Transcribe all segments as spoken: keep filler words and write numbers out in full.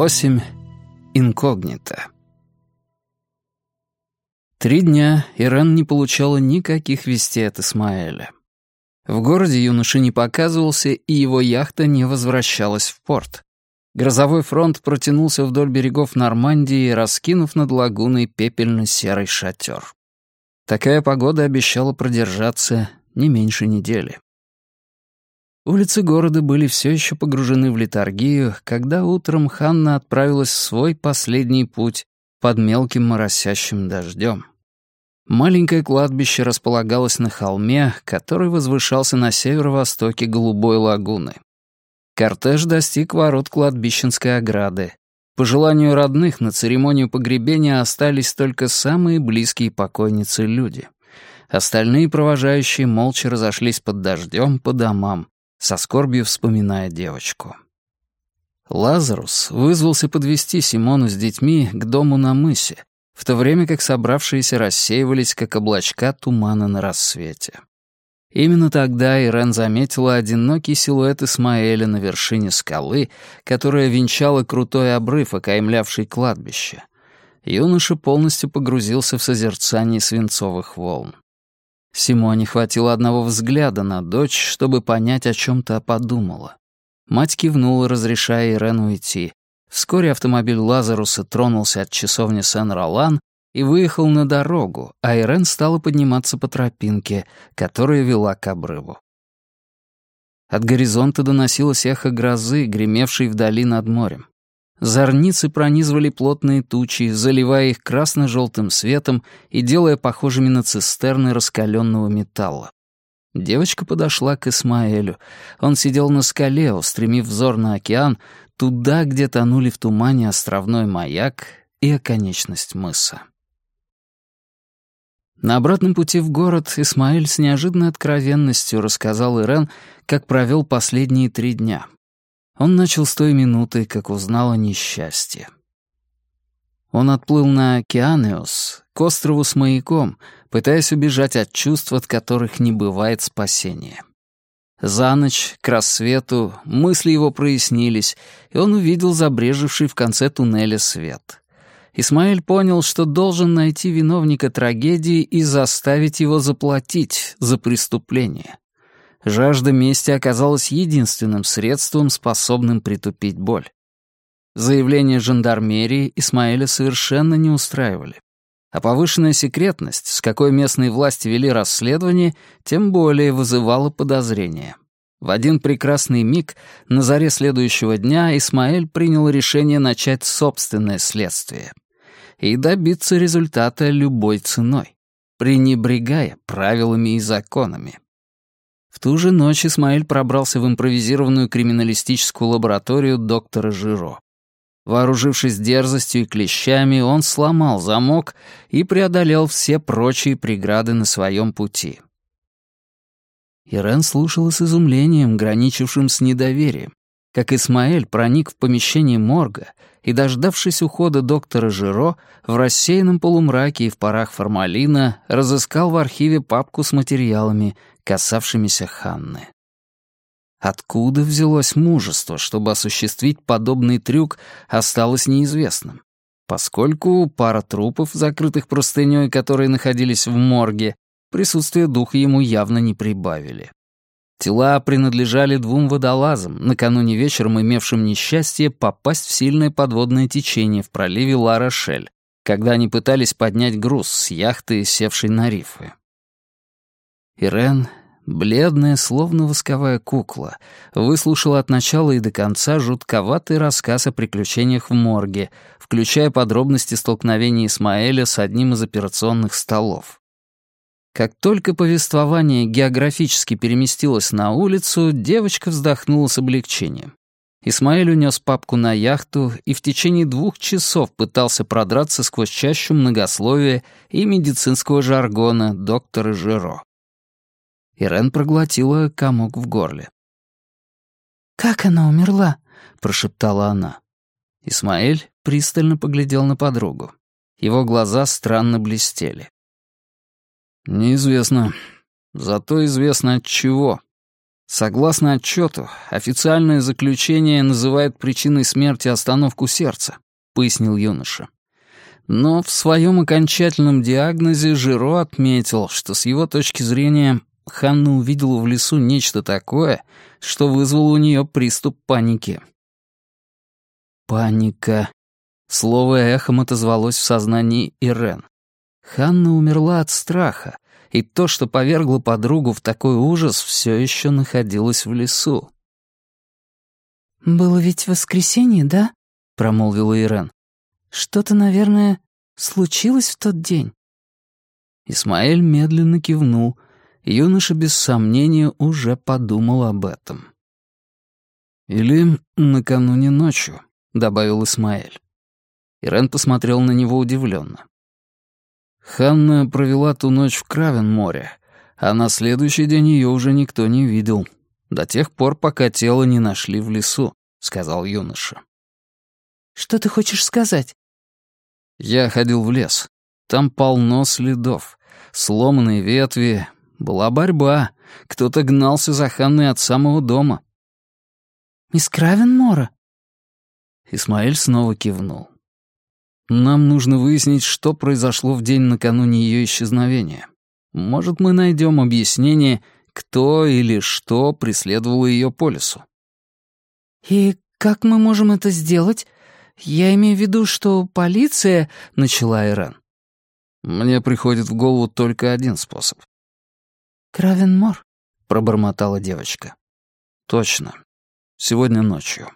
восемь. Инкогнито. Три дня Ирен не получала никаких вестей от Исмаэля. В городе юноша не показывался, и его яхта не возвращалась в порт. Грозовой фронт протянулся вдоль берегов Нормандии, раскинув над лагуной пепельно-серый шатер. Такая погода обещала продержаться не меньше недели. Улицы города были все еще погружены в летаргию, когда утром Ханна отправилась в свой последний путь под мелким моросящим дождем. Маленькое кладбище располагалось на холме, который возвышался на северо-востоке Голубой лагуны. Кортеж достиг ворот кладбищенской ограды. По желанию родных на церемонию погребения остались только самые близкие покойницы люди. Остальные провожающие молча разошлись под дождем по домам, со скорбью вспоминая девочку. Лазарус вызвался подвезти Симону с детьми к дому на мысе, в то время как собравшиеся рассеивались, как облачка тумана на рассвете. Именно тогда Ирен заметила одинокий силуэт Исмаэля на вершине скалы, которая венчала крутой обрыв, окаймлявший кладбище. Юноша полностью погрузился в созерцание свинцовых волн. Симоне хватило одного взгляда на дочь, чтобы понять, о чем та подумала. Мать кивнула, разрешая Ирен уйти. Вскоре автомобиль Лазаруса тронулся от часовни Сен-Ролан и выехал на дорогу, а Ирен стала подниматься по тропинке, которая вела к обрыву. От горизонта доносилось эхо грозы, гремевшей вдали над морем. Зорницы пронизывали плотные тучи, заливая их красно-желтым светом и делая похожими на цистерны раскаленного металла. Девочка подошла к Исмаэлю. Он сидел на скале, устремив взор на океан, туда, где тонули в тумане островной маяк и оконечность мыса. На обратном пути в город Исмаэль с неожиданной откровенностью рассказал Ирен, как провел последние три дня. Он начал с той минуты, как узнал о несчастье. Он отплыл на Океаниус, к острову с маяком, пытаясь убежать от чувств, от которых не бывает спасения. За ночь, к рассвету, мысли его прояснились, и он увидел забрежевший в конце туннеля свет. Исмаэль понял, что должен найти виновника трагедии и заставить его заплатить за преступление. Жажда мести оказалась единственным средством, способным притупить боль. Заявления жандармерии Исмаэля совершенно не устраивали. А повышенная секретность, с какой местные власти вели расследование, тем более вызывала подозрения. В один прекрасный миг, на заре следующего дня, Исмаэль принял решение начать собственное следствие и добиться результата любой ценой, пренебрегая правилами и законами. В ту же ночь Исмаэль пробрался в импровизированную криминалистическую лабораторию доктора Жиро. Вооружившись дерзостью и клещами, он сломал замок и преодолел все прочие преграды на своем пути. Ирен слушала с изумлением, граничившим с недоверием, как Исмаэль проник в помещение морга и, дождавшись ухода доктора Жиро, в рассеянном полумраке и в парах формалина разыскал в архиве папку с материалами, касавшимися Ханны. Откуда взялось мужество, чтобы осуществить подобный трюк, осталось неизвестным, поскольку пара трупов, закрытых простынёй, которые находились в морге, присутствие духа ему явно не прибавили. Тела принадлежали двум водолазам, накануне вечером имевшим несчастье попасть в сильное подводное течение в проливе Ла-Рошель, когда они пытались поднять груз с яхты, севшей на рифы. Ирен, бледная, словно восковая кукла, выслушала от начала и до конца жутковатый рассказ о приключениях в морге, включая подробности столкновения Исмаэля с одним из операционных столов. Как только повествование географически переместилось на улицу, девочка вздохнула с облегчением. Исмаэль унес папку на яхту и в течение двух часов пытался продраться сквозь чащу многословия и медицинского жаргона доктора Жиро. Ирен проглотила комок в горле. «Как она умерла?» — прошептала она. Исмаэль пристально поглядел на подругу. Его глаза странно блестели. «Неизвестно. Зато известно от чего. Согласно отчету, официальное заключение называет причиной смерти остановку сердца, пояснил юноша. Но в своем окончательном диагнозе Жиро отметил, что с его точки зрения Ханна увидела в лесу нечто такое, что вызвало у нее приступ паники. Паника. Слово эхом отозвалось в сознании Ирен. Ханна умерла от страха, и то, что повергло подругу в такой ужас, все еще находилось в лесу. «Было ведь воскресенье, да?» — промолвила Ирен. «Что-то, наверное, случилось в тот день?» Исмаэль медленно кивнул. Юноша без сомнения уже подумал об этом. «Или накануне ночью», — добавил Исмаэль. Ирен посмотрел на него удивленно. Ханна провела ту ночь в Кравен-море, а на следующий день ее уже никто не видел. До тех пор, пока тело не нашли в лесу, — сказал юноша. «Что ты хочешь сказать?» Я ходил в лес. Там полно следов. Сломанные ветви. Была борьба. Кто-то гнался за Ханной от самого дома. «Из Кравен-мора?» Исмаэль снова кивнул. «Нам нужно выяснить, что произошло в день накануне ее исчезновения. Может, мы найдем объяснение, кто или что преследовало ее по лесу». «И как мы можем это сделать? Я имею в виду, что полиция...» — начала Ирен. «Мне приходит в голову только один способ». «Кравен-мор», — пробормотала девочка. «Точно. Сегодня ночью».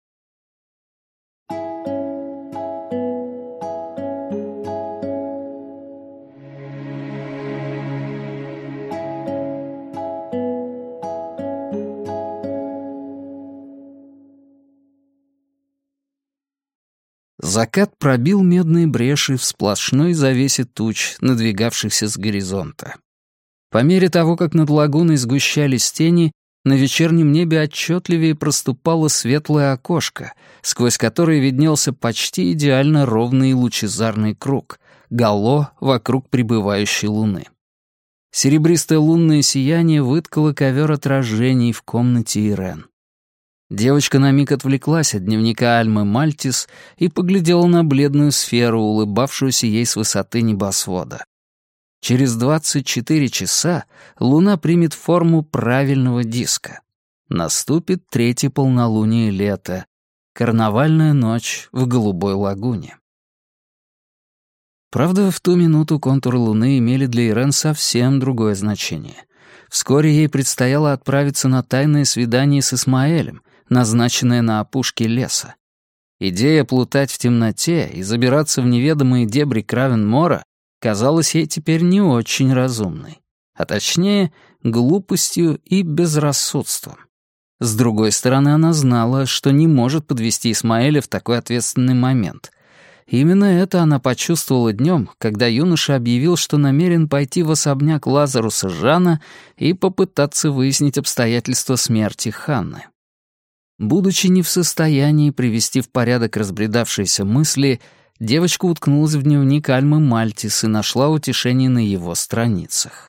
Закат пробил медные бреши в сплошной завесе туч, надвигавшихся с горизонта. По мере того, как над лагуной сгущались тени, на вечернем небе отчетливее проступало светлое окошко, сквозь которое виднелся почти идеально ровный и лучезарный круг — гало вокруг прибывающей луны. Серебристое лунное сияние выткало ковер отражений в комнате Ирен. Девочка на миг отвлеклась от дневника Альмы Мальтис и поглядела на бледную сферу, улыбавшуюся ей с высоты небосвода. Через двадцать четыре часа Луна примет форму правильного диска. Наступит третье полнолуние лета, карнавальная ночь в голубой лагуне. Правда, в ту минуту контуры Луны имели для Ирен совсем другое значение. Вскоре ей предстояло отправиться на тайное свидание с Исмаэлем, назначенное на опушке леса. Идея плутать в темноте и забираться в неведомые дебри Кравен-мора казалась ей теперь не очень разумной, а точнее, глупостью и безрассудством. С другой стороны, она знала, что не может подвести Исмаэля в такой ответственный момент. Именно это она почувствовала днем, когда юноша объявил, что намерен пойти в особняк Лазаруса Жана и попытаться выяснить обстоятельства смерти Ханны. Будучи не в состоянии привести в порядок разбредавшиеся мысли, девочка уткнулась в дневник Альмы Мальтис и нашла утешение на его страницах.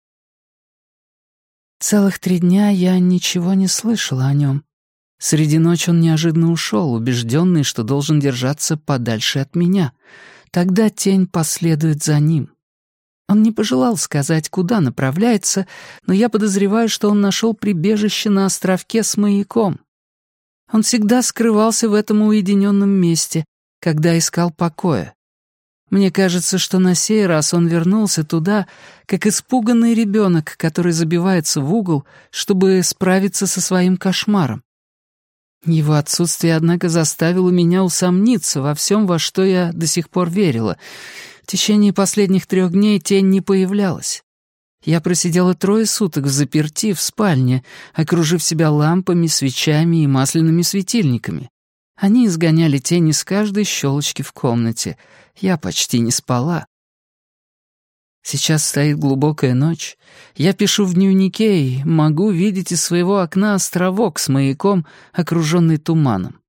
«Целых три дня я ничего не слышала о нем. Среди ночи он неожиданно ушел, убежденный, что должен держаться подальше от меня. Тогда тень последует за ним. Он не пожелал сказать, куда направляется, но я подозреваю, что он нашел прибежище на островке с маяком. Он всегда скрывался в этом уединенном месте, когда искал покоя. Мне кажется, что на сей раз он вернулся туда, как испуганный ребенок, который забивается в угол, чтобы справиться со своим кошмаром. Его отсутствие, однако, заставило меня усомниться во всем, во что я до сих пор верила. В течение последних трех дней тень не появлялась. Я просидела трое суток взаперти в спальне, окружив себя лампами, свечами и масляными светильниками. Они изгоняли тени с каждой щелочки в комнате. Я почти не спала. Сейчас стоит глубокая ночь. Я пишу в дневнике и могу видеть из своего окна островок с маяком, окруженный туманом.